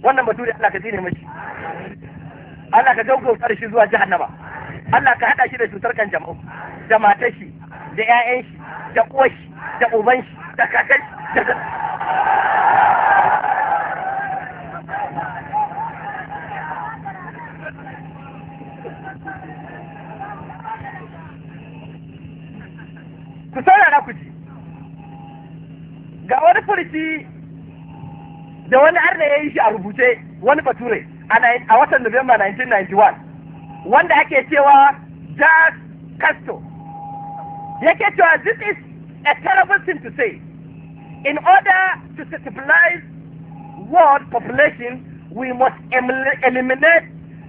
wannan bature Allah ka tsine mashi, Allah ka gaugauta da shi zuwa jahannama, Allah ka haɗa shi da cutar kanjamau, da matar shi, da 'ya'yan shi, da uwar shi, da uban shi, da kakar shi, da ku saurara ku ji ga wani furuci da wani arna ya yi shi a rubuce wani bature a watan Nuwamba 1991 wanda ake cewa Jacques Cousteau yake cewa this is a terrible thing to say. In order to stabilize world population we must eliminate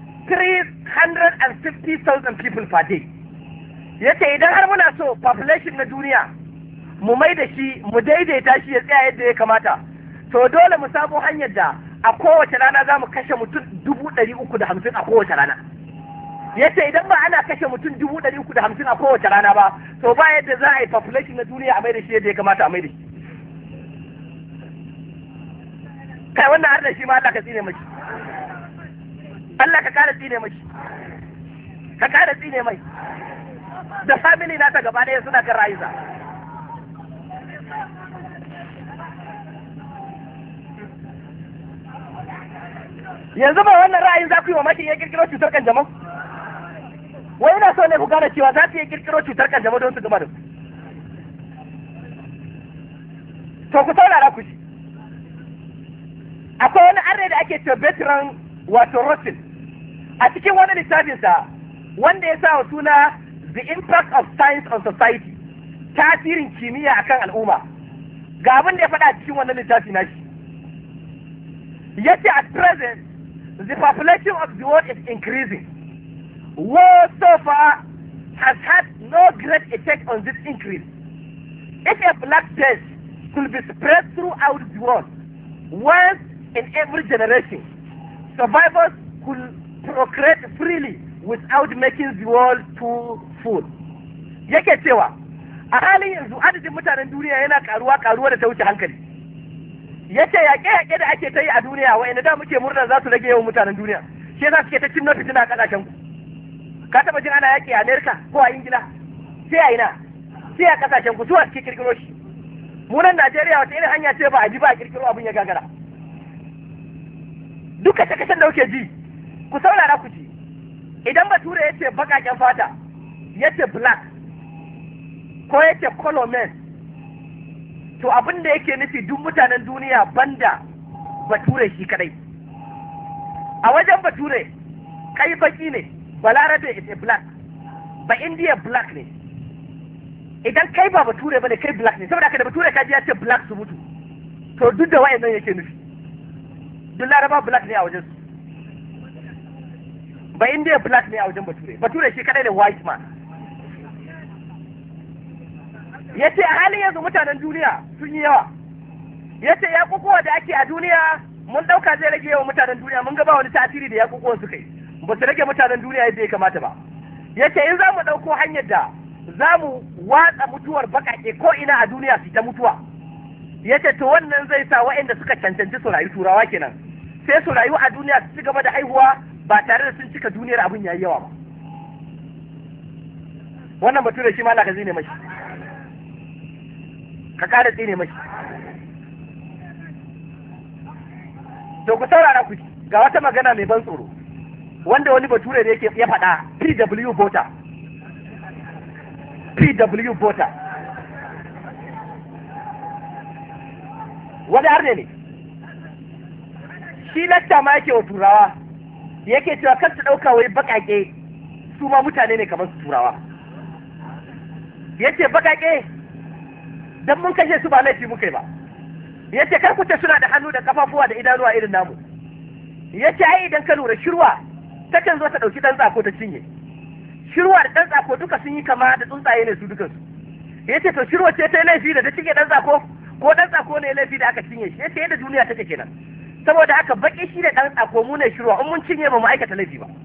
350,000 people per day. Yace idan har muna so population na duniya mu mai da shi mu daidaita shi ya tsaya yadda ya kamata, to dole mu samu hanyar da a kowace rana za mu kashe mutum 350,000 a kowace rana. Yace idan ba ana kashe mutum 350,000 a kowace rana ba, to ba yadda za a yi population na duniya a mai da shi yadda ya kamata a mai da shi. Kai wannan har da shi ma Allah ka tsine mashi, Allah ka kara tsine mashi, ka kara tsine mai da family nata gaba ɗaya suna kan rayuwa. Yanzu ba wannan ra'ayin za ku yi wa mace ya kirkiro cutar kanjamau? Wai ina so ne ku gane cewa za su iya kirkiro cutar kanjamau don su gama da ku. To ku saurara ku shi. Akwai wani arne da ake cewa Bertrand wato Russell a cikin wani littafinsa wanda ya sa wa suna The Impact of Science on Society, tasirin kimiyya akan al'umma. Ga abin da ya faɗa a cikin wannan littafi na shi. Yace at present the population of the world is increasing. War so far has had no great effect on this increase. If a black death could be spread throughout the world once in every generation, survivors could procreate freely without making the world too full. Yake cewa a halin yanzu adadin mutanen duniya yana karuwa da ta wuce hankali. Yace yaƙe-yaƙe da ake ta yi a duniya wa'anda da muke murna za su rage yawan mutanen duniya, shi yasa suke ta cin fitina a ƙasashen ku. Ka taɓa jin ana yaƙi a Amerika ko a Ingila? Sai a ina? Sai a ƙasashen ku, suwa suke kirkiro shi. Mu nan Najeriya wata irin hanya ce ba a ji ba a kirkiro abin ya gagara. Duka kasashen da kuke ji, ku saurara ku ji. Idan bature ya ce baƙaƙen fata, ya ce black, ko ya ce color men, to abin da yake nufi duk mutanen duniya banda bature shi kadai. A wajen bature, kai baki ne, balarabe is a black, ba indiya black ne. Idan kai ba bature ba ne, kai black ne, saboda haka da bature kaji ya ce black su mutu, to duk da wa'annan yake nufi. Duk laraba black ne a wajen su. Ba indiya black ne a wajen bature shi kadai ne white man. Yace a halin yanzu mutanen duniya sun yi yawa. Yace yakukuwa da ake a duniya mun dauka zai rage yawan mutanen duniya, mun ga ba wani tasiri da yakukuwan suka yi, ba su rage mutanen duniya yadda ya kamata ba. Yace in za mu dauko hanyar da za mu watsa mutuwar bakake ko ina a duniya su ta mutuwa, yace to wannan zai sa waɗanda suka cancanci su rayu, turawa kenan, sai su rayu a duniya su ci gaba da haihuwa ba tare da sun cika duniyar abin yayi yawa ba. Wannan bature shi ma Allah ka zine mashi, ka kada tsine mashi. To ku saurara ku ga wata magana mai ban tsoro wanda wani bature ne yake ya faɗa, PW voter. Wani arne ne shi lacca ma yake wa turawa, yake cewa kar su ɗauka wai baƙaƙe su ma mutane ne kamar su turawa. Yace baƙaƙe dan mun kashe su ba laifi muka yi ba. Yace kar ku ce suna da hannu da kafafuwa da idanuwa irin namu. Yace ai idan ka lura shirwa takan zo ta ɗauki ɗan tsako ta cinye. Shirwa da ɗan tsako duka sun yi kama da tsuntsaye ne su dukansu. Yace to shirwa ce ta yi laifi da ta cinye ɗan tsako, ko ɗan tsako ne laifi da aka cinye shi. Yace yadda duniya take kenan. Saboda haka baki shi da ɗan tsako mu ne shirwa, in mun cinye ba mu aikata laifi ba.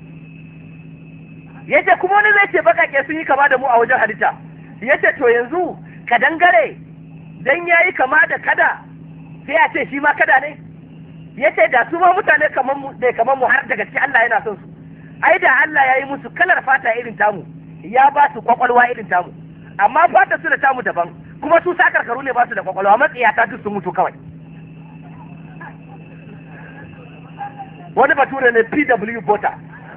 Yace kuma wani zai ce baƙaƙe sun yi kama da mu a wajen halitta. Yace to yanzu kadangare dan yayi kama da kada sai a ce shi ma kada ne? yace da su ma mutane kamar mu har daga cikin Allah yana son su, ai da Allah ya yi musu kalar fata irin tamu, ya ba su kwakwalwa irin tamu, amma fata su da tamu daban, kuma su sakarkaru ne ba su da kwakwalwa, matsiyata duk sun mutu kawai. Wani bature ne PW Bota.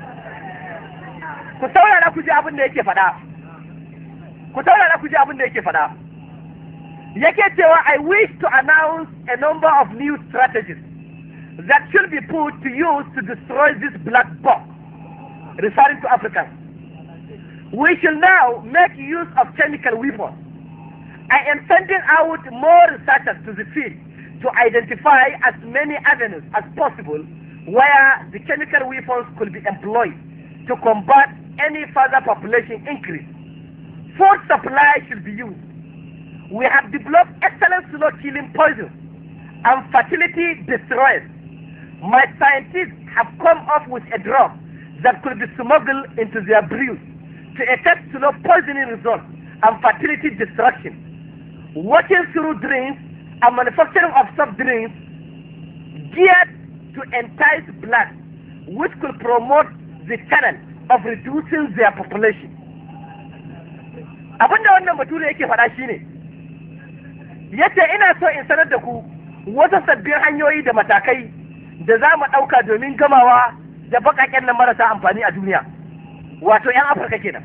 Ku saurara ku ji abin da yake faɗa. Ku saurara ku ji abin da yake faɗa. Yake cewa I wish to announce a number of new strategies that should be put to use to destroy this black box, referring to Africans. We shall now make use of chemical weapons. I am sending out more researchers to the field to identify as many avenues as possible where the chemical weapons could be employed to combat any further population increase. Food supply should be used. We have developed excellent slow-killing poisons and fertility destroyers. My scientists have come up with a drug that could be smuggled into their brews to effect slow poisoning results and fertility destruction. Working through drinks and manufacturing of soft drinks geared to entice blacks, which could promote the channel of reducing their population. Abinda wannan bature yake faɗa shine yace ina so in sanar da ku wasu sabbin hanyoyi da matakai da za mu ɗauka domin gamawa da baƙaƙen nan marasa amfani a duniya, wato 'yan Afirka kenan.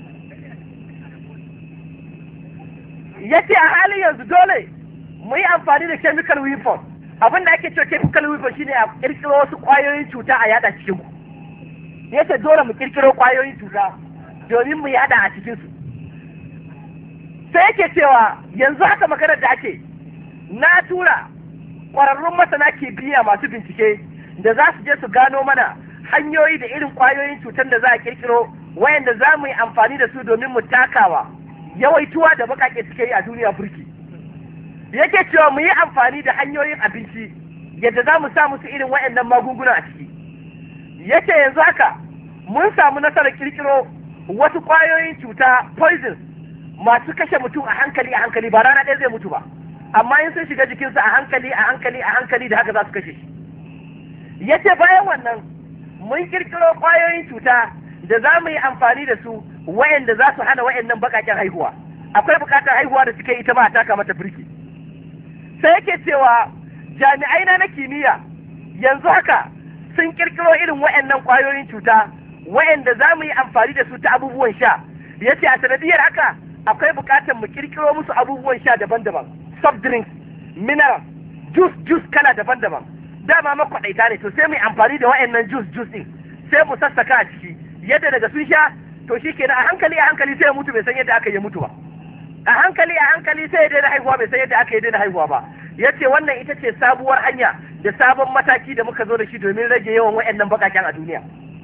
Yace a halin yanzu dole mu yi amfani da chemical weapon. Abin da ake cewa chemical weapon shine a kirkiro wasu ƙwayoyin cuta a yada cikin ku. Yace dole mu kirkiro ƙwayoyin cuta domin mu yada a cikin su. Sai yake cewa yanzu haka maganar da ake na tura ƙwararrun masana kimiyya masu bincike da za su je su gano mana hanyoyi da irin ƙwayoyin cutar da za a kirkiro wayanda za mu yi amfani da su domin mu takawa yawaituwa da baƙaƙe suke yi a duniya burki. Yake cewa mu yi amfani da hanyoyin abinci yadda za mu sa musu irin wayannan magunguna a ciki. Yake yanzu haka mun samu nasarar kirkiro wasu ƙwayoyin cuta poisons masu kashe mutum a hankali ba rana ɗaya zai mutu ba, amma in sun shiga jikinsa a hankali da haka za su kashe shi. Yace bayan wannan mun kirkiro ƙwayoyin cuta da za mu yi amfani da su wayanda za su hana wayannan baƙaƙen haihuwa. Akwai buƙatar haihuwa da suke ita ma a taka mata birki. Sai yake cewa jami'ai na kimiyya yanzu haka sun kirkiro irin wayannan ƙwayoyin cuta wayanda za mu yi amfani da su ta abubuwan sha. Yace a sanadiyar haka akwai buƙatar mu kirkiro musu abubuwan sha daban-daban, soft drinks, minerals, juice kala daban-daban. Dama makwaɗaita ne, to sai mu yi amfani da wayannan juice din sai mu sassaka a ciki yadda daga sun sha to shi kenan a hankali sai ya mutu bai san yadda aka yi mutu ba, a hankali sai ya daina haihuwa bai san yadda aka yi daina haihuwa ba. Yace wannan ita ce sabuwar hanya da sabon mataki da muka zo da shi domin rage yawan wayannan bakaken a duniya.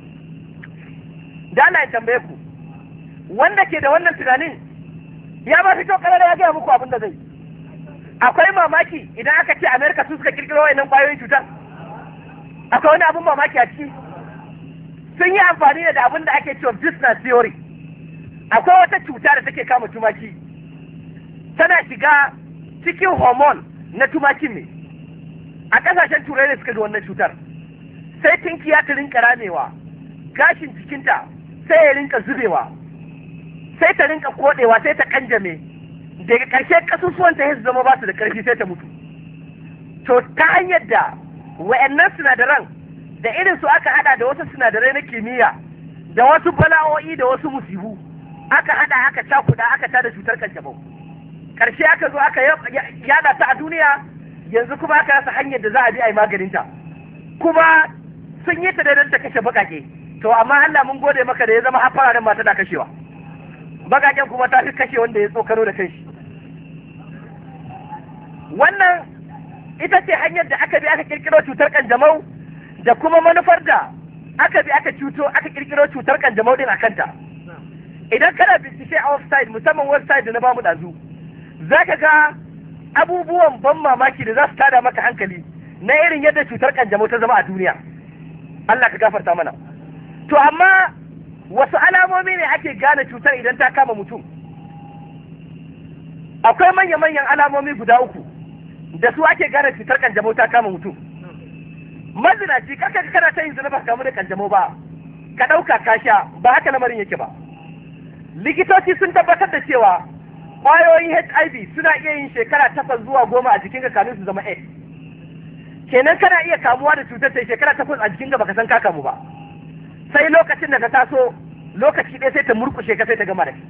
Da Allah ya tambaye ku, wanda ke da wannan tunanin ya ba fito karara ya gaya muku abin da zai. Akwai mamaki idan aka ce Amerika su suka kirkiro wayannan kwayoyin cutar? Akwai wani abin mamaki a ciki? Sun yi amfani da abin da ake cewa business theory. Akwai wata cuta da take kama tumaki, tana shiga cikin hormone na tumakin ne. A ƙasashen turai ne suka da wannan cutar. Sai tinkiya ta rinka ramewa, gashin jikinta sai ya rinka zubewa, sai ta rinka kodewa, sai ta kanjame, daga ƙarshe ƙasusuwanta ya zama ba su da ƙarfi sai ta mutu. To ta hanyar da wa'annan sinadaran da irin su aka hada da wasu sinadarai na kimiyya da wasu bala'o'i da wasu musibu aka hada aka cakuda aka tada cutar kanjamau. Ƙarshe aka zo aka yada ta a duniya, yanzu kuma aka rasa hanyar da za a bi a yi maganinta. Kuma sun yi ta da ta kashe baƙaƙe. To amma Allah mun gode maka da ya zama har fararen mata na kashewa. Bagaken kuma ta fi kashe wanda ya tsokano da kanshi. Wannan ita ce hanyar da aka bi aka kirkiro cutar kanjamau da kuma manufar da aka bi aka kirkiro cutar kanjamau din a kanta. Idan kana bincike a website, musamman website da na bamu dazu, za ka ga abubuwan ban mamaki da za su tada maka hankali na irin yadda cutar kanjamau ta zama a duniya. Allah ka gafarta mana. To amma wasu alamomi ne ake gane cutar idan ta kama mutum? Akwai manya-manyan alamomi guda uku da su ake gane cutar kanjamau ta kama mutum. mazinaci kaka kana ta yin zina ba kamu da kanjamau ba ka ɗauka ka sha ba haka lamarin yake ba. Likitoci sun tabbatar da cewa ƙwayoyin HIV suna iya yin shekara 8 zuwa 10 a jikinka kamin su zama AIDS. Kenan kana iya kamuwa da cutar ta shekara 8 a jikinka baka san ka kamu ba, sai lokacin da ka taso lokaci ɗaya sai ta murkushe ka sai ta gama da kai.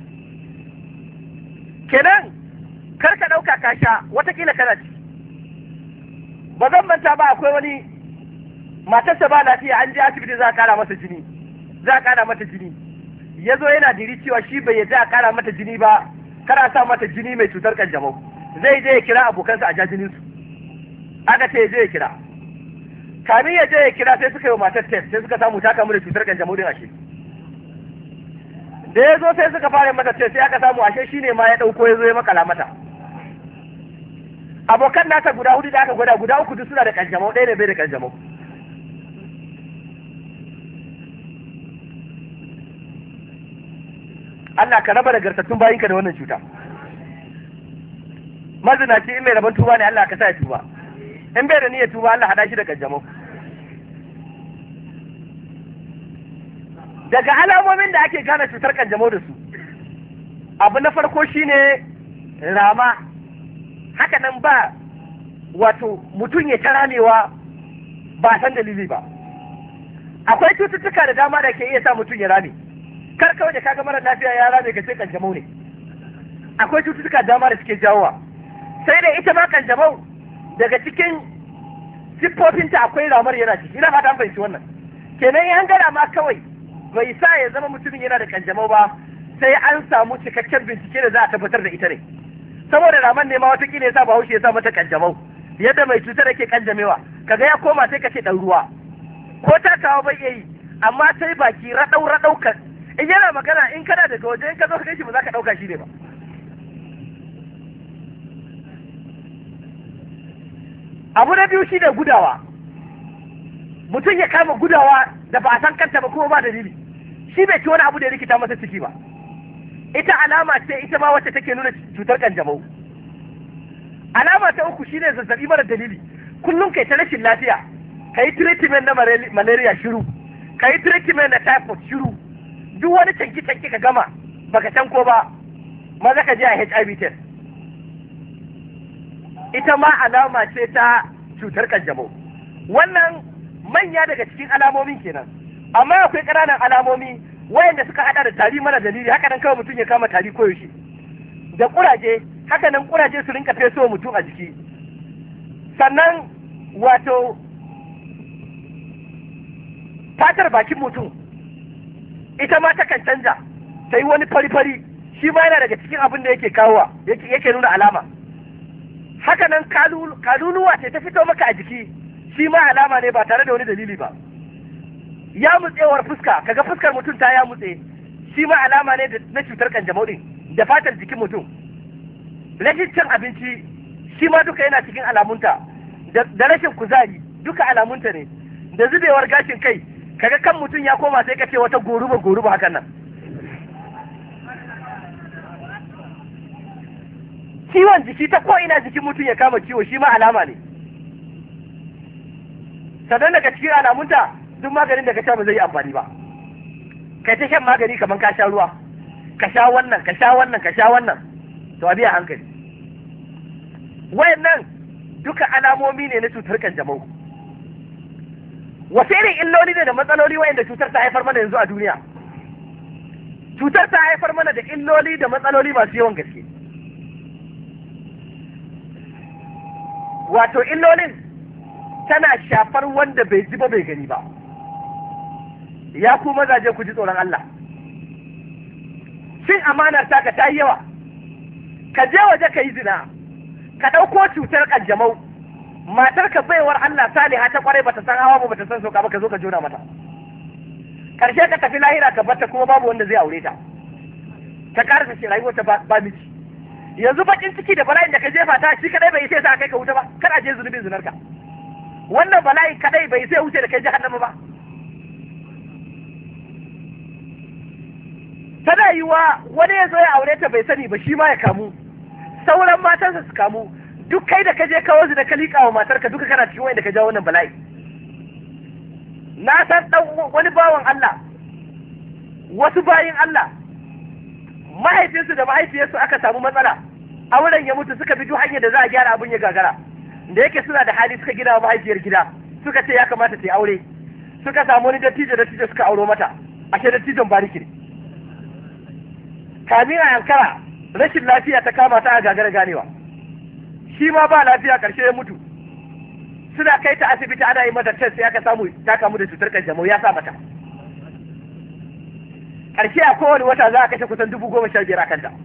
Kenan kar ka ɗauka ka sha watakila kana ci. Ba zan manta ba, akwai wani matarsa ba lafiya, an je asibiti za a kara masa jini, za a kara mata jini, ya zo yana diri cewa shi bai yadda a kara mata jini ba, kara sa mata jini mai cutar kanjamau, zai je ya kira abokansa a ja jininsu. Aka ce ya je ya kira, kamin ya je ya kira sai suka yi wa matar test, sai suka samu ta kamu da cutar kanjamau din ashe. Da ya zo sai suka fara mata test, sai aka samu ashe shi ne ma ya ɗauko ya zo ya makala mata. Abokan nasa guda 4 da aka gwada, guda 3 duk suna da kanjamau, ɗaya ne bai da kanjamau. Allah ka raba da gartattun bayinka da wannan cuta. Mazinaci in mai rabon tuba ne Allah ka sa ya tuba, in bai da niyyar tuba Allah hada shi da kanjamau. Daga alamomin da ake gane cutar kanjamau da su, abu na farko shine rama. Haka nan ba wato mutum ya ta ramewa ba san dalili ba. Akwai cututtuka da dama da ke iya sa mutum ya rame. Kar kawai da kaga mara lafiya ya rame ka ce kanjamau ne. Akwai cututtuka da dama da suke jawowa. Sai da ita ma kanjamau daga cikin siffofinta akwai ramar yana ciki. Ina fata an fahimci wannan. Kenan an gada ma kawai bai sa ya zama mutumin yana da kanjamau ba, sai an samu cikakken bincike da za a tabbatar da ita ne. Saboda raman ne ma watakila ya sa Bahaushe ya sa mata kanjamau, yadda mai cutar yake kanjamewa, kaga ya koma sai ka ce ɗan ruwa, ko ta kawo bai iya yi, amma sai baki raɗau ka, in yana magana in kana daga waje in ka zo ka kai shi ba za ka ɗauka shi ne ba. Abu na biyu shi ne gudawa. Mutum ya kama gudawa da ba a san kanta ba kuma ba dalili, shi bai ci wani abu da ya rikita masa ciki ba. Ita alama ce ita ma wacce take nuna cutar kanjamau. Alama ta uku shine zazzabi mara dalili, kullum kai ta rashin lafiya, kai treatment na malaria shiru, kai treatment na typhoid shiru, duk wani canki ka gama baka can ko ba, maza ka je a HIV test. Ita ma alama ce ta cutar kanjamau. Wannan manya daga cikin alamomin kenan, amma akwai ƙananan alamomi wayanda suka hada da tari mara dalili. Haka nan kawai mutum ya kama tari koyaushe, da kuraje, haka nan kuraje su rinka feso mutum a jiki. Sannan wato fatar bakin mutum ita ma takan canja ta yi wani fari-fari, shi ma yana daga cikin abin da yake kawowa, yake nuna alama. Haka nan kaluluwa ce ta fito maka a jiki, shi ma alama ne ba tare da wani dalili ba. Ya mutsewar fuska, kaga fuskar mutum ta ya mutse, shi ma alama ne na cutar kanjamau din, da fatar jikin mutum. Rashin cin abinci shi ma duka yana cikin alamunta, da rashin kuzari duka alamunta ne, da zubewar gashin kai, kaga kan mutum ya koma sai ka ce wata goruba hakan nan. Ciwon jiki ta ko'ina jikin mutum ya kama ciwo, shi ma alama ne. Sannan daga cikin alamunta, duk maganin da ka sha ba zai yi amfani ba. Kai ta shan magani kamar ka sha ruwa, ka sha wannan, ka sha wannan, ka sha wannan, to a biya hankali. Wayannan duka alamomi ne na cutar kanjamau. Wasu irin illoli ne da matsaloli wayanda cutar ta haifar mana yanzu a duniya? Cutar ta haifar mana da illoli da matsaloli masu yawan gaske. Wato illolin tana shafar wanda bai ji ba bai gani ba. Ya ku mazaje ku ji tsoron Allah. Cin amanar taka ta yi yawa. Ka je waje ka yi zina, ka ɗauko cutar kanjamau, matar ka baiwar Allah saliha ta kwarai bata san hawa ba bata san sauka ba, ka zo ka jona mata. Karshe ka tafi lahira ka bata kuma babu wanda zai aure ta. Ta karasa shi rayuwar ta ba miji. Yanzu bakin ciki da bala'in da ka jefa ta shi kadai bai sai sa kai ka wuta ba, kar a je zunubin zinarka. Wannan bala'i kadai bai sai wuce da kai jahannama ba. Tana yiwa wani ya zo ya aure ta bai sani ba, shi ma ya kamu, sauran matansa su kamu, duk kai da ka je kawo zina ka liƙa wa matarka duka kana cikin wanda ka jawo wannan bala'i. na san wani bawan Allah, wasu bayin Allah, mahaifinsu da mahaifiyarsu aka samu matsala, auren ya mutu, suka bi duk hanyar da za a gyara abin ya gagara. Da yake suna da hali suka gina wa mahaifiyar gida, suka ce ya kamata ta yi aure, suka samu wani dattijo suka auro mata, ashe dattijon bariki ne. Kamin a yankara rashin lafiya ta kama ta a gagara ganewa, shi ma ba lafiya, karshe ya mutu. Suna kai ta asibiti ana yi mata test, sai aka samu ta kamu da cutar kanjamau, ya sa mata. Karshe a kowane wata za a kashe kusan 15,000 a kanta.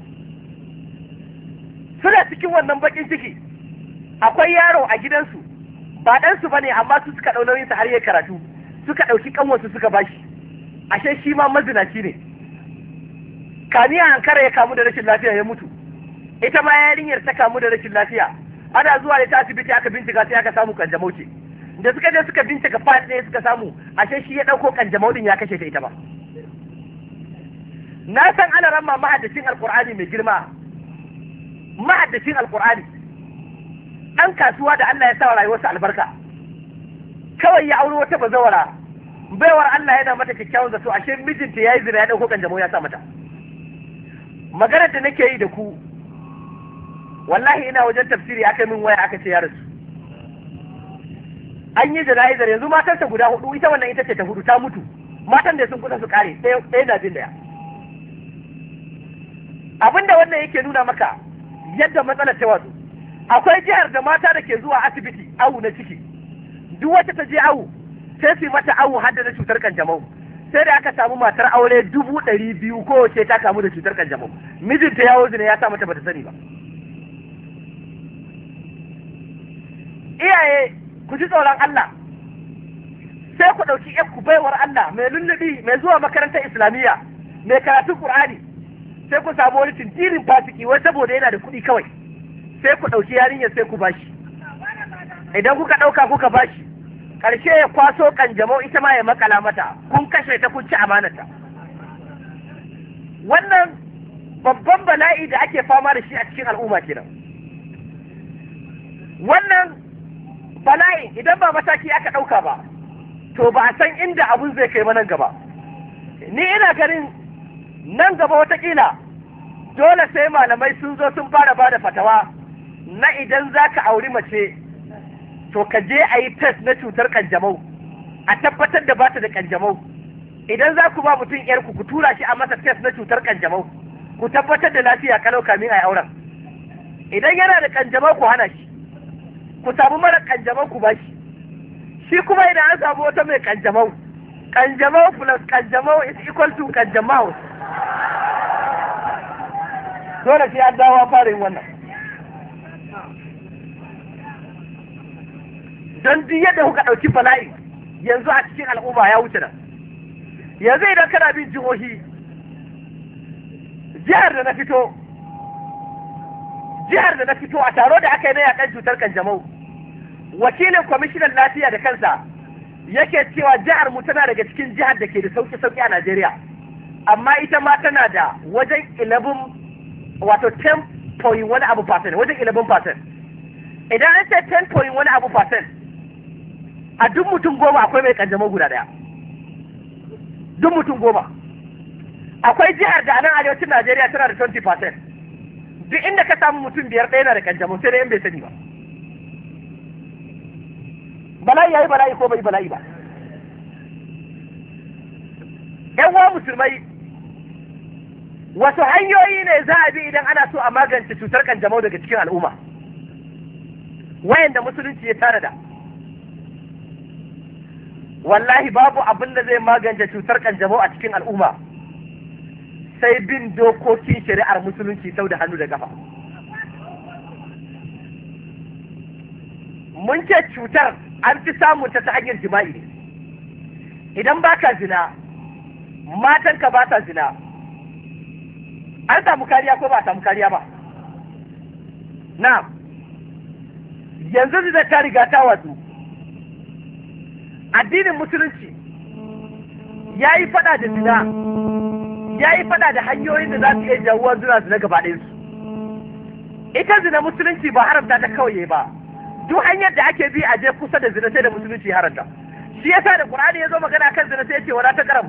Suna cikin wannan bakin ciki, akwai yaro a gidansu, ba ɗansu ba ne, amma su suka ɗau nauyinsa har yi karatu, suka ɗauki ƙanwarsu suka bashi, ashe shi ma mazinaci ne. Kami a Ankara ya kamu da rashin lafiya ya mutu, ita ma yarinyar ta kamu da rashin lafiya, ana zuwa da ta asibiti aka bincika sai aka samu kanjamau ce. Da suka je suka bincika fat ɗaya suka samu, ashe shi ya ɗauko kanjamau ɗin ya kashe ta ita ba. Na san ana ramma mahaddacin alƙur'ani mai girma, mahaddacin alƙur'ani, ɗan kasuwa da Allah ya sa wa rayuwarsa albarka, kawai ya auri wata bazawara, baiwar Allah yana mata kyakkyawan zato, ashe mijinta ya yi zina ya ɗauko kanjamau ya sa mata. Maganar da nake yi da ku, wallahi ina wajen tafsiri aka min waya aka ce ya rasu. An yi jana'izar, yanzu matarsa guda 4, ita wannan ita ce ta 4, ta mutu, matan da sun kusa su kare, ɗaya na bin daya. Abinda wannan yake nuna maka yadda matsalar ta wato, akwai jihar da mata da ke zuwa asibiti awu na ciki, duk wacce ta je awu sai su mata awu hadda na cutar kanjamau, sai da aka samu matar aure 200,000 kowace ta kamu da cutar kanjamau, mijinta ya wuce ne ya sa mata bata sani ba. Iyaye ku ji tsoron Allah, sai ku ɗauki ku baiwar Allah mai lullubi, mai zuwa makarantar islamiyya, mai karatun Qur'ani, sai ku samu wani tintirin fasiki wai saboda yana da kuɗi kawai, sai ku ɗauki yarinyar sai ku bashi. Idan kuka ɗauka kuka bashi, ƙarshe ya kwaso kanjamau ita ma ya makala mata, kun kashe ta kun ci amanata. Wannan babban bala'i da ake fama da shi a cikin al'umma kenan. Wannan bala'i idan ba mataki aka ɗauka ba, to ba a san inda abun zai kai nan gaba. Ni ina ganin nan gaba watakila dole sai malamai sun zo sun fara ba da fatawa na idan za ka auri mace, to ka je a yi test na cutar kanjamau, a tabbatar da ba ta da kanjamau. Idan za ku ba mutum yarku ku tura shi a masa test na cutar kanjamau, ku tabbatar da lafiya kalau kamin a yi auren. Idan yana da kanjamau ku hana shi, ku samu mara kanjamau ku ba shi. Shi kuma idan an samu wata mai kanjamau, kanjamau plus kanjamau is equal to kanjamau. Dole sai an dawo fara yin wannan. Don duk yadda kuka ɗauki bala'i yanzu a cikin al'umma ya wuce nan. Yanzu idan kana bin jihohi, jihar da na fito a taro da aka yi na yakan cutar kanjamau, wakilin kwamishinan lafiya da kansa yake cewa jihar mu tana daga cikin jihar da ke da sauki a Najeriya, amma ita ma tana da wajen 11 wato 10 wani abu percent, wajen 11%. Idan an ce 10 wani abu percent, a duk mutum 10 akwai mai kanjamau guda daya. Duk mutum 10. Akwai jihar da a nan arewacin Najeriya tana da 20%. Duk inda ka samu mutum 5 ɗaya na da kanjamau, sai dai in bai sani ba. Bala'i yayi bala'i ko bai bala'i ba. ‘Yan uwa musulmai, wasu hanyoyi ne za a bi idan ana so a magance cutar kanjamau daga cikin al'umma, wayanda musulunci ya tanada? Wallahi babu abin da zai magance cutar kanjamau a cikin al'umma sai bin dokokin shari'ar musulunci sau da hannu da gafa. Mun ce cutar an fi samun ta hanyar jima'i ne. Idan baka zina, matanka ba ta zina, an samu kariya ko ba a samu kariya ba? Na, yanzu zina ta riga ta watsu. Addinin musulunci ya yi fada da zina, ya yi fada da hanyoyin da za su iya jawuwa zina zina gaba ɗayansu. Ita zina musulunci ba haramta ta kawai ba, duk hanyar da ake bi a je kusa da zina sai da musulunci haramta. shi yasa da Qur'ani ya zo magana kan zina sai ya ce wala taqrabu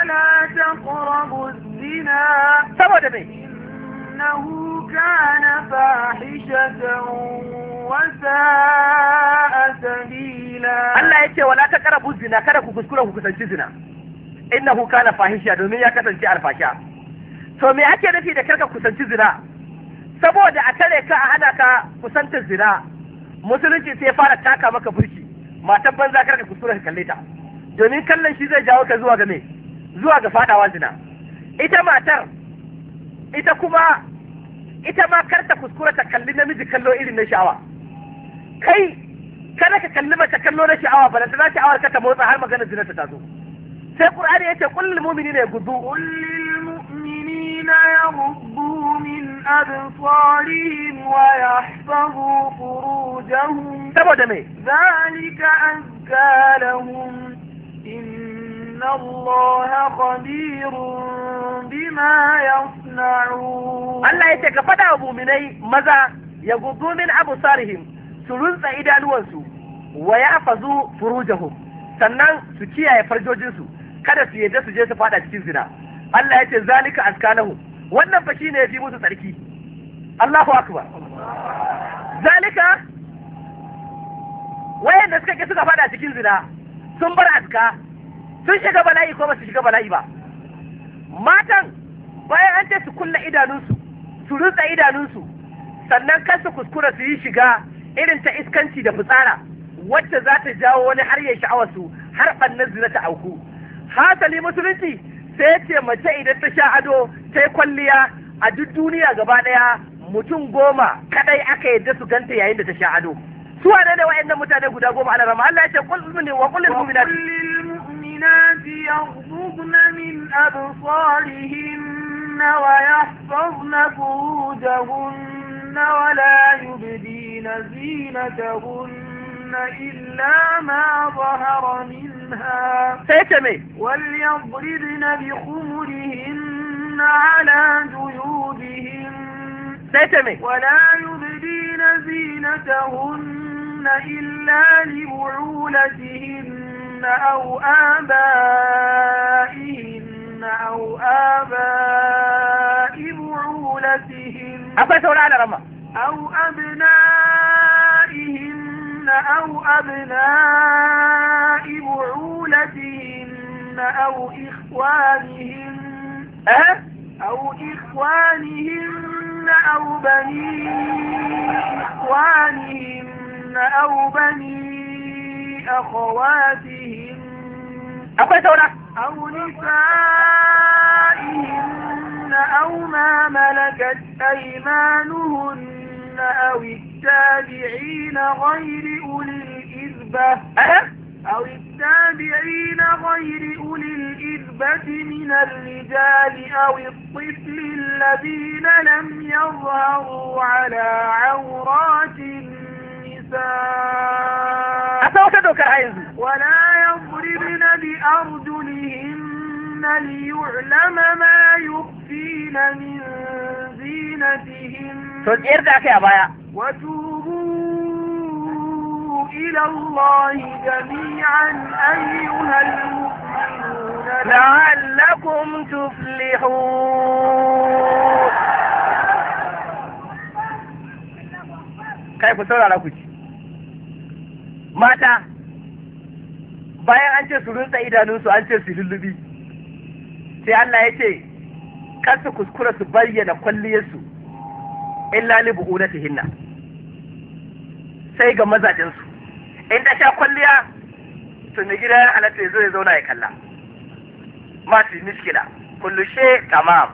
zina saboda me innahu kana fahishatan wa sa'a sabila Allah ya ce wala taqrabu zina, kada ku kuskura ku kusanci zina, innahu kana fahisha, domin ya kasance alfasha. To me ake nufi da karka kusanci zina? Saboda a tare ka a hana ka kusantar zina, musulunci sai ya fara taka maka burki, matan banza karka kuskura ka kalle ta, domin kallon shi zai jawo ka zuwa ga me, zuwa ga fadawa zina. Ita matar ita ma karta kuskura ta kalli namiji kallo irin na sha'awa. Kai kada ka kalli mace kallo na sha'awa, ba da ta sha'awar ka ta motsa har maganar zina ta taso. sai Qur'ani yace kullul mu'minina yaghuddu يغضوا من أبصارهم ويحفظوا فروجهم ذلك أزكى لهم إن الله خبير بما يصنعون. الله يتكفى مؤمني ماذا يغضوا من أبصارهم سرنس إدانوانسو ويحفظوا فروجهم sannan su kiyaye farjojinsu kada su yadda su je su fada cikin zina. Allah ya ce zalika askalahu, wannan fa shine yafi musu tsarki. Allahu akbar. Zalika wayanda suka fada cikin zina sun bar aska, sun shiga bala'i ko ba su shiga bala'i ba. Matan bayan an ce su kulla idanunsu, su rutsa idanunsu, sannan kan su kuskura su yi shiga irin ta iskanci da fitsara wacce za ta jawo wani har ya sha'awar su har ɓannan zina ta auku. Hasali musulunci sai ya ce mace idan ta sha ado ta yi kwalliya a duk duniya gaba ɗaya mutum 10 kadai aka yadda su ganta yayin da ta sha ado. Su wane ne wa'annan mutane guda 10 ana rama? Allah ya ce qul lil mu'minati yaghdudna min absarihinna wa yahfazna furujahunna wa la yubdina zinatahunna إلا ما ظهر منها وليضربن بخمرهن على جيوبهن ولا يبدين زينتهن إلا لبعولتهن أو آبائهن أو آباء بعولتهن أو أبنائهن أو أبناء بعولتهن أو إخوانهن أو بني إخوانهن أو بني أخواتهن أو نسائهن أو ما ملكت أيمانهن أو التابعين غير أولي الإذبة من الرجال أو الطفل الذين لم يظهروا على عورات النساء ولا يضربن بأرجلهن ليعلم ما يخفين من زينتهن وتوبوا إلى الله جميعا أيها المؤمنون لعلكم تفلحون. كيف تقول على كوشي mata bayan an ce su rinsa idanunsu an ce su lullubi, sai Allah ya ce kar su kuskura su bayyana kwalliyarsu illa li bu'ulatihinna, sai ga mazajensu. In ta sha kwalliya to mai gida ya halatta ya zo ya zauna ya kalla. Masu miskila kullu she tamam.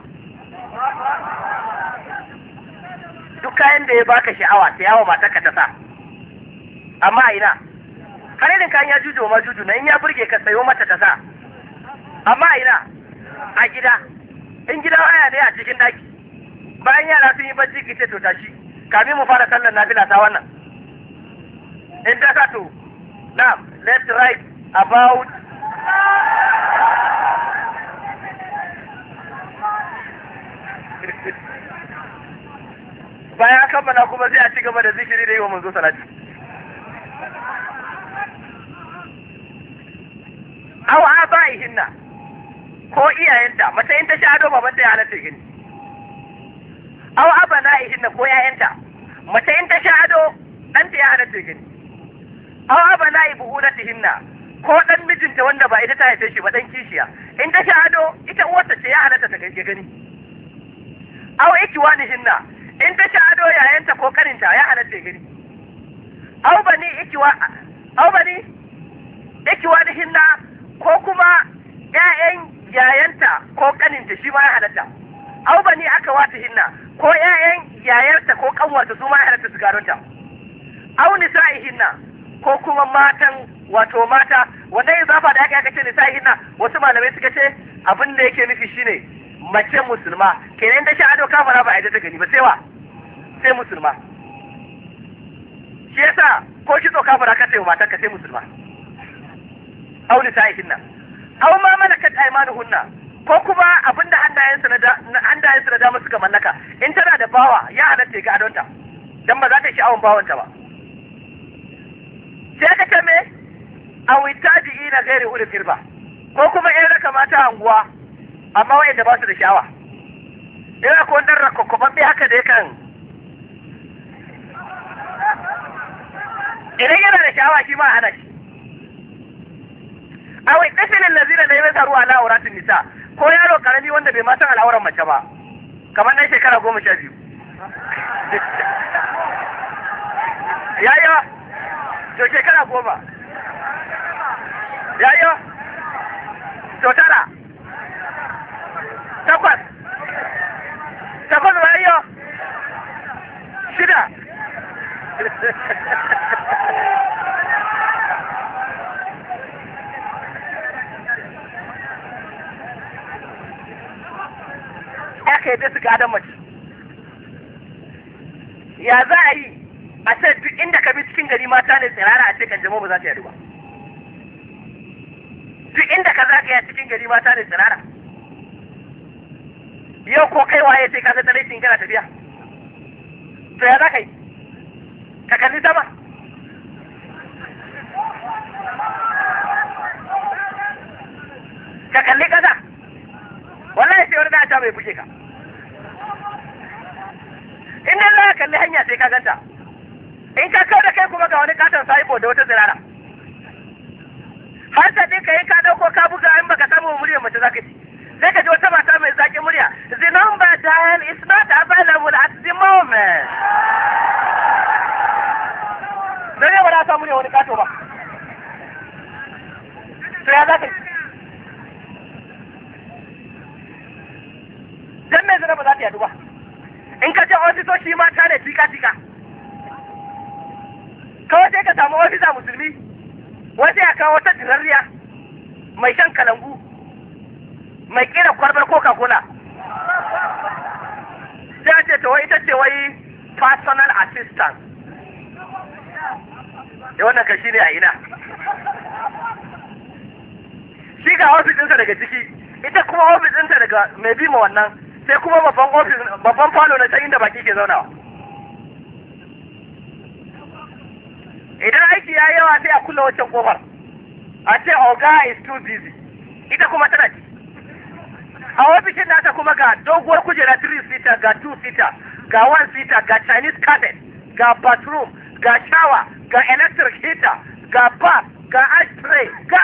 Duk kayan da ya baka sha'awa ta yawa matarka ta sa, amma a ina har irin kayan ya juju ma juju na in ya burge ka sayo mata ta sa, amma a ina a gida. In gida haya ne a cikin daki, bayan yara sun yi bacci ki ce to tashi kamin mu fara sallar nafila ta wannan. In ta to now left right about bayan kammala kuma sai a ci gaba da zikiri da yi wa manzo salati. aw abaihinna ko iyayenta, mace in ta sha ado babanta ya halatta gani. Aw abana'ihinna ko yayanta, mace in ta sha ado ɗanta ya halatta gani. Aw abana'i bu'ulatihinna ko ɗan mijinta wanda ba ita ta haife shi ba ɗan kishiya, in ta sha ado ita uwarta ce ya halatta ta gani. Aw ikiwanihinna in ta sha ado yayanta ko kaninta ya halatta gani. Aw bani ikiwanihinna ko kuma ƴaƴan yayanta ko kaninta shi ma ya halatta. Aw bani akawatihinna ko ƴaƴan yayarta ko kanwarta su ma ya halatta su garonta. Aw nisa'ihinna ko kuma matan wato mata wanda ya zafa da aka ce nisa'ihinna wasu malamai suka ce abin da yake nufi shine mace musulma, kenan da sha ado kafara ba a yadda ta gani ba sai musulma. Shi yasa ko kitso kafara ka sai mata ka sai musulma. Aw nisa'ihinna aw ma malakat aymanuhunna ko kuma abinda hannayensu na dama suka mallaka, in tana da bawa ya halatta ga adonta dan ba za ta shi awon bawanta ba. Sai ka ce me aw itajiina ghairi ulil qurba ko kuma in raka mata anguwa amma wayanda ba su da shawa, ina ko dan rakkokobabbe haka da yakan idan yana da shawa shi ma hana shi. Aw idafil allazina la yadharu ala awratin nisa ko yaro karami wanda bai ma san al'auran mace ba kamar dan shekara 12 yaya to shekara 10 yaya to 9 8 yaya 6 aka yadda su gadon mace. Ya za a yi a ce duk inda ka bi cikin gari mata ne tsirara a ce kan jamo ba za ta yadu ba. Duk inda ka zagaya cikin gari mata ne tsirara. Yau ko kai waye sai ka ga talaitin kana tafiya. To ya za ka yi? Ka kalli sama. Ka kalli ƙasa. Wallahi sai wani da ta bai buge ka. In dai za ka kalli hanya sai ka ganta, in ka kawo da kai kuma ga wani katon saibo da wata zirara har ta ɗin ka yi ka ɗauko ka buga in baka samu muryar mace za ka ci sai ka ji wata mata mai zaƙin murya, the number dial is not available at the moment. Don yau ba na samu ne wani kato ba, to ya za ka yi? Dan mai zina ba za ta yadu ba. In ka ce ofisoshi mata ne tika-tika, kawai sai ka samu ofisa musulmi wata ya kawo wata dirarriya mai shan kalangu mai kira kwarbar coca-cola sai ce ta wai ita ce wai personal assistant. Wannan ka shi ne a ina shi ga ofisinsa daga ciki, ita kuma ofisinsa daga mai bi ma wannan, sai kuma babban falo na can inda baki ke zaunawa. Idan aiki ya yawa sai a kulle wancan kofar a ce oga is too busy, ita kuma tana ci. A ofishin nata kuma ga doguwar kujera 3-seater ga 2-seater ga 1-seater ga Chinese carpet ga bathroom ga shower ga electric heater ga bath ga ashtray ga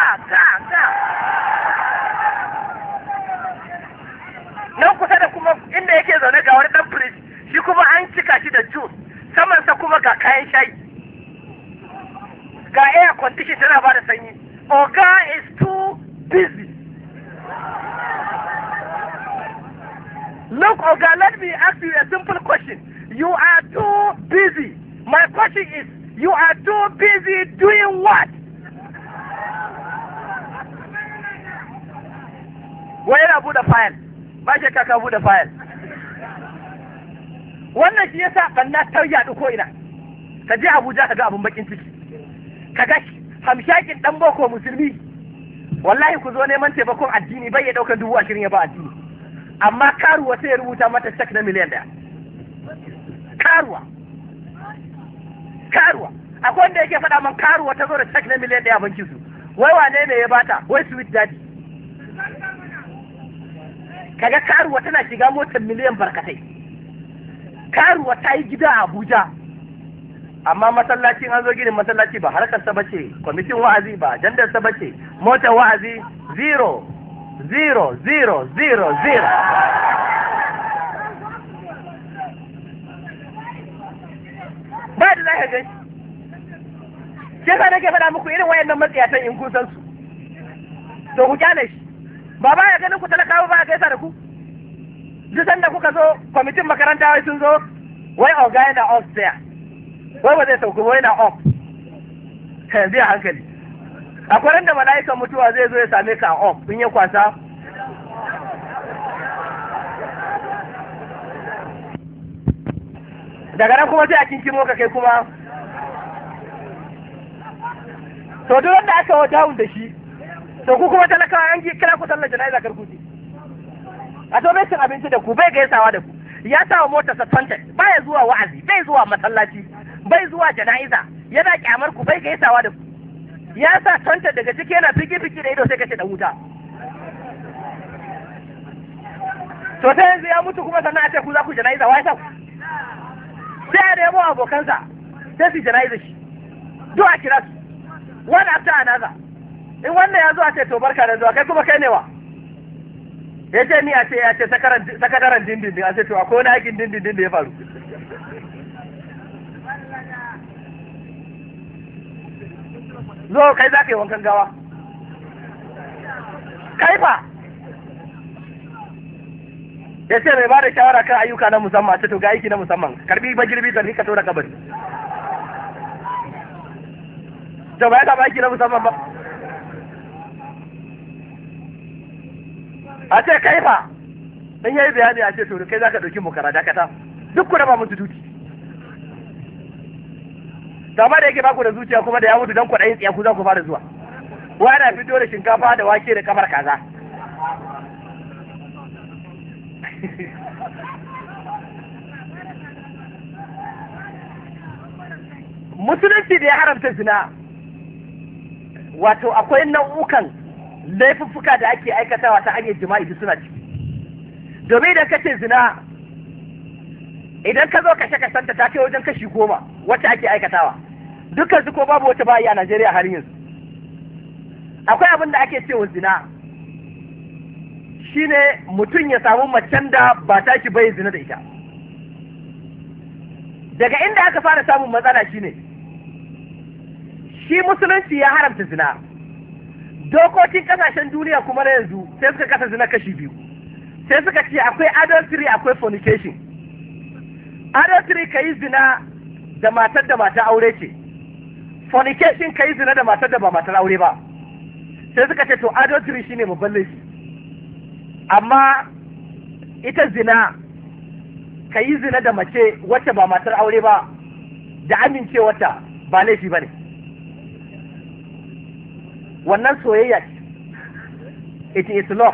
nan kusa da kuma inda yake zaune ga wani dan fridge, shi kuma an cika shi da juice, samansa kuma ga kayan shayi ga air condition tana ba da sanyi. Oga is too busy. Look, Oga, let me ask you a simple question. You are too busy. My question is, you are too busy doing what? Wai yana buɗe fayil, ba shi kaka buɗe fayil. Wannan shi yasa ɓanna ta yaɗu ko ina. Ka je Abuja ka ga abin bakin ciki. Ka ga hamshakin ɗan boko musulmi. Wallahi ku zo neman taimakon addini bai ya ɗaukar 20,000 ya ba addini. Amma karuwa sai ya rubuta mata cek na miliyan 1. Karuwa. Akwai wanda yake faɗa man karuwa ta zo da cek na miliyan 1 bankin su. wai wane ne ya bata, wai sweet daddy. Kaga karuwa tana shiga motar miliyan barkatai, karuwa ta yi gida a Abuja, amma masallacin an zo ginin masallaci ba harkarsa ba ce, kwamitin wa'azi ba jandarsa ba ce, motar wa'azi 0 0 0 0 0. Ba da za ka gani, ke sa nake faɗa muku irin wayannan matsiyatan in kun san su, to ku kyale shi. Ba ya ganin ku talakawa ba ya gaisa da ku, duk sanda kuka zo kwamitin makaranta wai sun zo, wai oga yana off there, wai ba zai sauku wai na off. Yanzu a hankali, akwai randa mala'ikan mutuwa zai zo ya same ka a off in ya kwasa. Daga nan kuma sai a kinkimo ka kai kuma, to duk wanda aka wa down da shi, to ku kuma talakawa an kira ku sallar jana'iza karkuti. A to bai cin abinci da ku, bai gaisawa da ku, ya sa wa motarsa tontet, baya zuwa wa'azi, bai zuwa masallaci, bai zuwa jana'iza, yana kyamar ku, bai gaisawa da ku. Ya sa tontet daga ciki yana fiki-fiki da ido sai kace da wuta. To ta yanzu ya mutu kuma sannan a ce ku za ku jana'iza, wai sa ku? Sai a nemo abokansa, sai su jana'iza shi. Duk a kira su, one after another. In wannan ya zo a ce to barka da zuwa, kai kuma kai ne wa? Ya ce ni a ce ya ce sakataren dindindin, a ce to akwai wani aikin dindindin da ya faru. Zo kai za ka yi wankan gawa. Kai fa? Ya ce mai ba da shawara kan ayyuka na musamman, ce to ga aiki na musamman, karbi bagirbi da rika tora kabari. To ba ya taba aiki na musamman ba. A ce kai fa, in yayi bayani a ce to kai za ka ɗauki mukara dakata, duk ku raba mutu duki. Dama da yake baku da zuciya kuma da ya mutu don kwaɗayin tsiya ku za ku fara zuwa. Wani fito da shinkafa da wake da kamar kaza. Musulunci da ya haramta zina, wato akwai nau'ukan laifuffuka da ake aikatawa ta hanyar jima'i duk suna ciki. Domin idan ka ce zina, idan ka zo kashe kasanta ta kai wajen kashi 10 wacce ake aikatawa, dukkan su ko babu wacce ba yi a Najeriya har yanzu. Akwai abin da ake cewa zina, shine mutum ya samu macen da ba ta ki bai zina da ita. Daga inda aka fara samun matsala shine, shi musulunci ya haramta zina. Dokokin kasashen duniya kuma na yanzu sai suka kasa zina kashi 2. Sai suka ce akwai adultery akwai fornication. Adultery ka yi zina da matar da mata aure ce, fornication ka yi zina da matar da ba matar aure ba. Sai suka ce to adultery shine babban laifi, amma ita zina ka yi zina da mace wacce ba matar aure ba da amincewarta ba laifi ba ne. Wannan soyayya ce, it is love.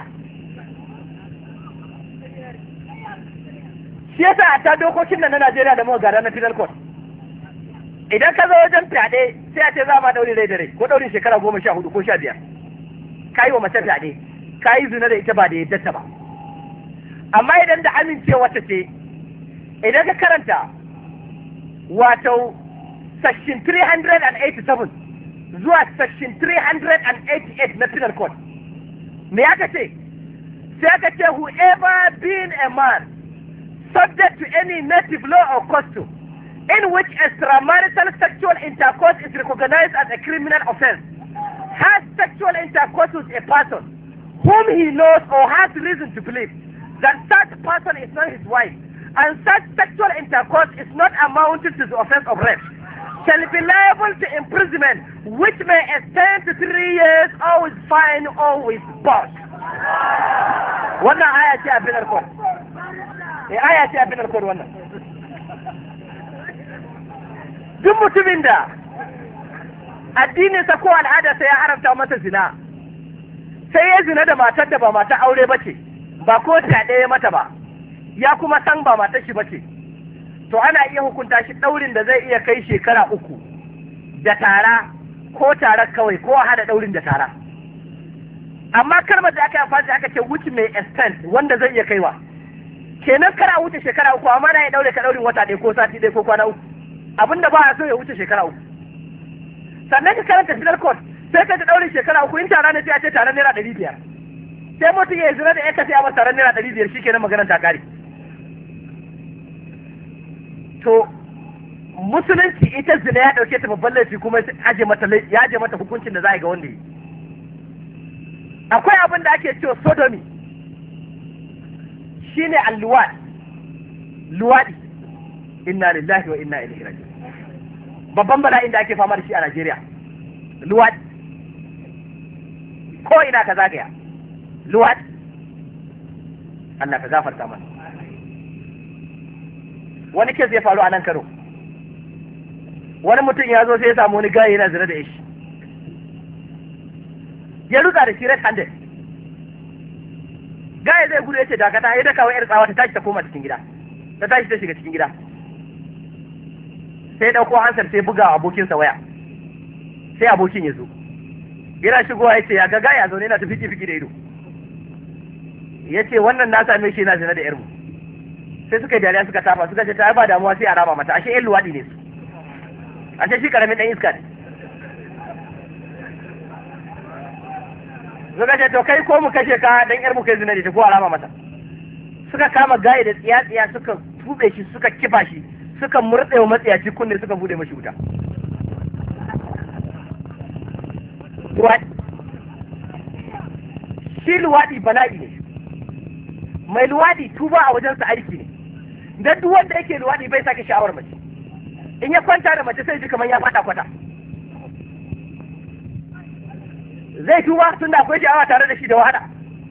Shi yasa a ta dokokin nan na Najeriya da muka gada na penal code, idan ka zo wajen fyaɗe sai a ce za ma ɗaurin rai da rai ko ɗaurin shekara 14 ko 15. Ka yi wa mace fyaɗe, ka yi zina da ita ba da yadda ba. Amma idan da amincewarta ce, idan ka karanta wato section 387 zuwa section 388 na penal code, me aka ce? Sai aka ce whoever being a man subject to any native law or custom in which extramarital sexual intercourse is recognized as a criminal offense has sexual intercourse with a person whom he knows or has reason to believe that such person is not his wife, and such sexual intercourse is not amounting to the offense of rape, shall be liable to imprisonment which may extend to 3 years or with fine or with both. Wannan aya ce a penal code. Aya ce a penal code wannan. Duk mutumin da addininsa ko al'adarsa ya haramta masa zina, sai ya zina da matar da ba matar aure ba ce, ba ko ta ɗaya mata ba, ya kuma san ba matar shi ba ce, to ana iya hukunta shi ɗaurin da zai iya kai shekara 3 da tara ko tara kawai ko a hada daurin da tara. Amma kalmar da aka yi amfani da aka ce which may extend, wanda zai iya kaiwa, kenan kar a wuce shekara uku, amma na ya daure ka daurin wata ɗaya ko sati ɗaya ko kwana uku, abinda ba a so ya wuce shekara uku. Sannan ka karanta penal code sai ka ji daurin shekara uku, in tara ne sai a ce taron naira 500, sai mutum ya zina da yanka sai a masa taron naira 500, shikenan maganar ta kare. To musulunci ita zina ya dauke ta babban laifi kuma ya aje mata hukuncin da za a yi ga wanda yi. Akwai abin da ake cewa sodomy, shine luwaɗi. Inna lillahi wa inna ilaihi raji'un. Babban bala'in da ake fama da shi a Najeriya, luwaɗi. Ko ina ka zagaya, luwaɗi. Allah ka gafarta mana. Wani kes ya faru a nan Kano. Wani mutum ya zo sai ya samu wani gaya yana zina da shi. Ya rutsa da shi red handed. Gaya zai gudu ya ce dakata, ya daka wa 'yar tsawa ta tashi ta koma cikin gida. Ta tashi ta shiga cikin gida. Sai ya ɗauko hansar sai buga abokinsa waya. Sai abokin ya zo. Yana shigowa ya ce ya ga gaya zaune yana ta fiki da ido. Ya ce wannan na same shi yana zina da 'yarmu. Sai suka yi dariya suka tafa suka ce ta ba damuwa sai a rama mata, ashe 'yan luwaɗi ne su. Ashe shi karamin ɗan iska ne. Suka ce to kai ko mu kashe ka dan 'yar mu kai zina da ta ko a rama mata. Suka kama gaye da tsiya suka tube shi suka kifa shi suka murtse wa matsiyaci kunne suka bude mashi wuta. Shi luwaɗi bala'i ne. Mai luwaɗi tuba a wajensa aiki ne. Dan duk wanda yake luwaɗi bai sake sha'awar mace. In ya kwanta da mace sai ji kamar ya fata kwata. Zai tuba tunda akwai sha'awa tare da shi da wahala.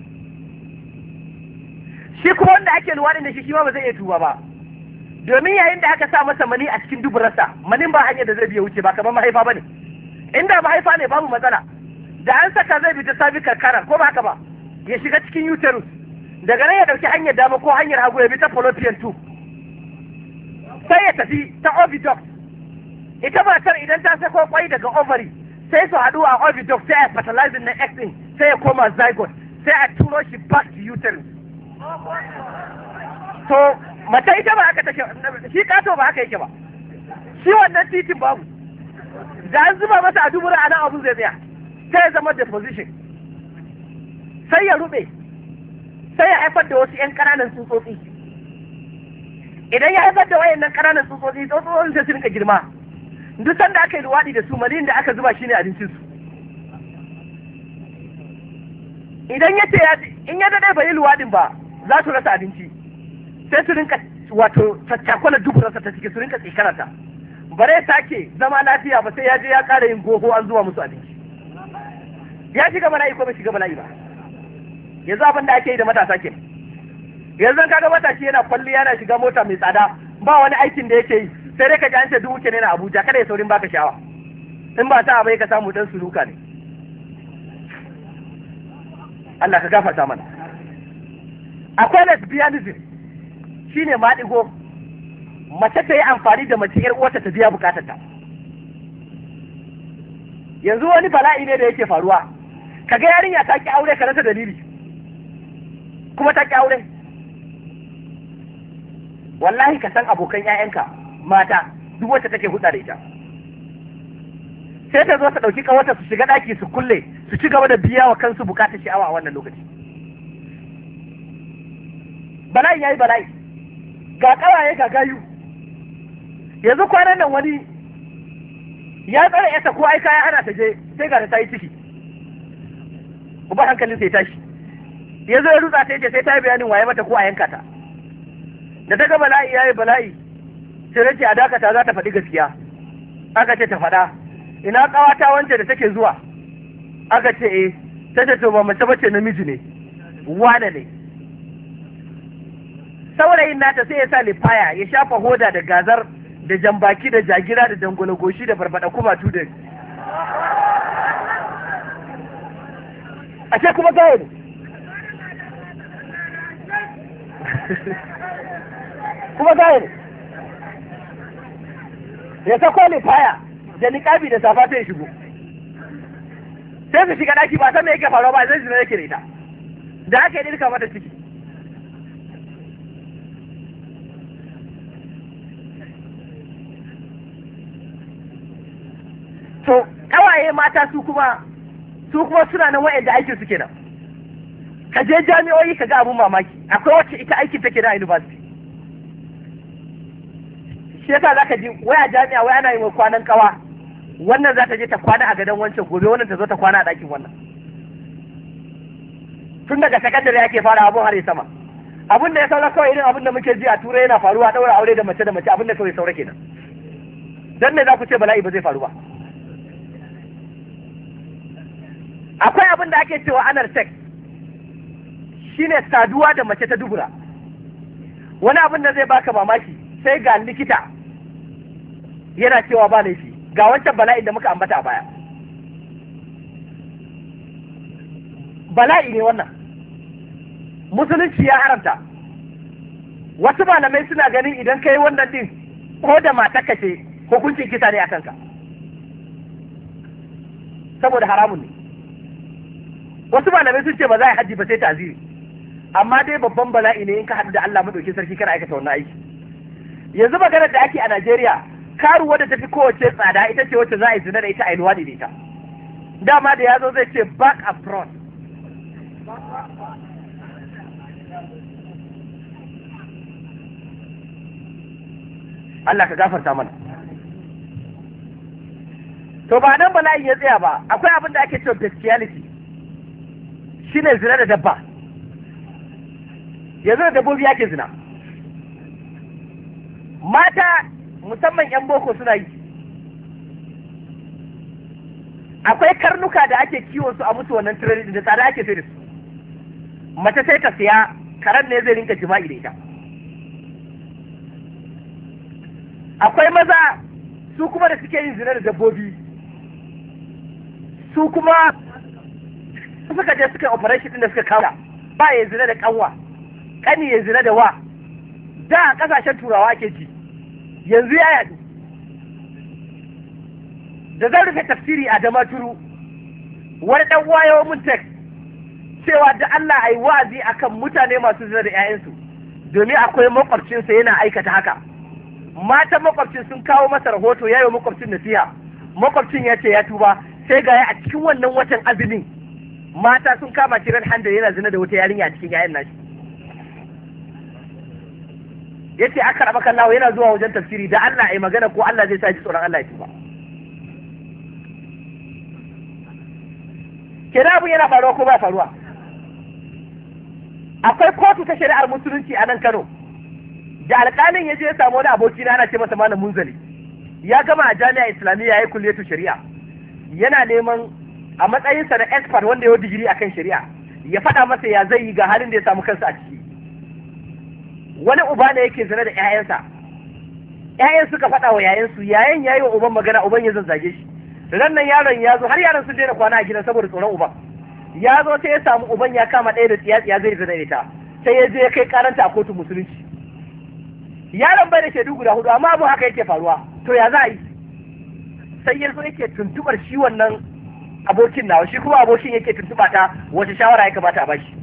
Shi kuma wanda ake luwaɗin da shi ma ba zai iya tuba ba. Domin yayin da aka sa masa mani a cikin duburarsa, manin ba hanyar da zai biya wuce ba kamar mahaifa ba ne. Inda mahaifa ne babu matsala. Da an saka zai bi ta sabi karkara ko ba haka ba, ya shiga cikin uterus. Daga nan ya ɗauki hanyar dama ko hanyar hagu ya bi ta fallopian tube. Sai ya tafi ta oviduct. Ita matar idan ta sako kwai daga ovary sai su haɗu a oviduct sai a fertilizing na egg din sai ya koma zygote sai a turo shi back to uterus. To mace ita ba haka take, shi kato ba haka yake ba. Shi wannan titin babu. Da an zuba masa a dubura a nan abun zai tsaya sai ya zama deposition. Sai ya rube sai ya haifar da wasu 'yan ƙananan tsutsotsi. Idan ya haifar da wayannan ƙananan tsutsotsi sai su rinka girma. Duk sanda aka yi luwaɗi da su, malin da aka zuba shine abincinsu. Idan ya ce in ya daɗe bai yi luwaɗin ba za su rasa abinci, sai su rinka wato caccakwana duburarsa ta ciki su rinka tsikararta. Bare sake zama lafiya ba sai ya je ya ƙara yin goho an zuwa musu abinci. Ya shiga bala'i ko bai shiga bala'i ba. Yanzu abin da ake yi da matasa ke. Yanzu kaga matashi yana kwalli yana shiga mota mai tsada ba wani aikin da yake yi sai dai ka ji an ce dubu ke ne na Abuja kada ya saurin baka shawa. In ba ta abai ka samu dan suluka ne. Allah ka gafarta mana. Akwai lesbianism shine maɗigo, mace ta yi amfani da mace ƴar uwarta ta biya bukatarta. Yanzu wani bala'i ne da yake faruwa, kaga yarinya ta ki aure ka rasa dalili kuma ta ki aure. Wallahi ka san abokan ƴaƴanka mata duk wacce take huɗa da ita sai ta zo ta ɗauki ƙawarta su shiga ɗaki su kulle su ci gaba da biya wa kansu bukatar sha'awa a wannan lokaci. Bala'i yayi bala'i, ga ƙawaye ga gayu. Yanzu kwanan nan wani ya tsara yasa ko aika ya hana ta je sai ga ta yi ciki. Uba hankalin sai tashi. Ya zo ya rutsa ta yace sai ta yi bayanin waye mata ko a yanka ta. Da ta ga bala'i yayi bala'i sai race a dakata za ta faɗi gaskiya. Aka ce ta faɗa. Ina ƙawata wance da take zuwa? Aka ce eh. Ta ce to ba mace bace namiji ne. Wane ne? Saurayin nata sai ya sa lifaya ya shafa hoda da gazar da jambaki da jagira da dangwale goshi da barbada kumatu da ashe kuma gaye ne. Kuma gaye ne ya sako lifaya da niƙabi da safa ta ya shigo sai su shiga daki ba san me yake faruwa ba zai zina yake da ita da aka yi dirka mata ciki. To kawaye mata su kuma suna nan wa'anda aikin su kenan. Ka je jami'o'i ka ga abun mamaki, akwai wacce ita aikin take da university. Shi yasa zaka ji waya jami'a wai ana yin kwanan kawa, wannan za ta je ta kwana a gadon wancan, gobe wannan ta zo ta kwana a ɗakin wannan. Tun daga sakandare yake fara abun har ya sama. Abin da ya saura kawai irin abin da muke ji a turai yana faruwa, ɗaura aure da mace abin da kawai saura kenan. Dan me za ku ce bala'i ba zai faru ba? Akwai abin da ake cewa anar sex, shine saduwa da mace ta dubura. Wani abin da zai baka mamaki, sai ga likita yana cewa ba laifi, ga wancan bala'in da muka ambata a baya. Bala'i ne wannan, musulunci ya haramta. Wasu malamai suna ganin idan kai wannan din ko da matarka ce hukuncin kisa ne a kanka, saboda haramun ne. Wasu malamai sun ce ba za a haji ba sai ta'ziri, amma dai babban bala'i ne in ka haɗu da Allah madaukin sarki kana aikata wannan aiki. Yanzu maganar da ake a Najeriya, karuwa da tafi kowace tsada ita ce wacce za a yi zina da ita a yi luwaɗi da ita. Dama da ya zo zai ce back and front. Allah ka gafarta mana. To ba nan bala'in ya tsaya ba, akwai abin da ake cewa bestiality, shine zina da dabba. Yanzu da dabbobi yake zina. Mata musamman 'yan boko suna yi. Akwai karnuka da ake kiwon su a musu wannan training da tsada ake sai da su. Mace sai ta siya, karen ne zai rinka jima'i da ita. Akwai maza su kuma da suke yin zina da dabbobi, su kuma suka je suka operation din da suka kawo ba ya zina da kanwa, kani ya zina da wa. Da a kasashen turawa ke ji, yanzu ya yadu. Da zan rufe tafsiri a Damaturu, wani dan uwa yawan mun tek cewa da Allah ayi wa'azi akan mutane masu zina da 'ya'yansu, domin akwai makwabcinsa yana aikata haka. Matan makwabcin sun kawo masa rahoto, ya yi makwabcin nasiha, makwabcin ya ce ya tuba, sai ga a cikin wannan watan azumin mata sun kama shi ran handa yana zina da wata yarinya a cikin 'ya'yan nashi. Yace aka raba kallawa yana zuwa wajen tafsiri, da Allah ai magana ko Allah zai sa ji tsoron Allah ya tuba. Kira abin yana faruwa ko ba faruwa? Akwai kotu ta shari'ar musulunci a nan Kano, da alƙalin ya je ya samu wani aboki na ana ce masa Malam Munzali, ya gama a jami'a Islamiyya ya yi kulliyatu shari'a, yana neman a matsayinsa na expert wanda ya yi digiri akan shari'a ya faɗa masa ya zai yi ga halin da ya samu kansa a ciki. Wani uba ne yake zina da 'ya'yansa, 'ya'yan suka faɗa wa yayansu, yayan ya yi wa uban magana, uban ya zazzage shi. Ran nan yaron ya zo, har yaron sun daina kwana a gidan saboda tsoron uban. Ya zo sai ya samu uban ya kama ɗaya da tsiya zai zina da ita, sai ya je ya kai karanta a kotun musulunci. Yaron bai da shaidu guda 4, amma abu haka yake faruwa, to ya za a yi? Sai ya zo yake tuntubar shi wannan abokin nawa, shi kuma abokin yake tuntuba ta wace shawara ya kamata a bashi.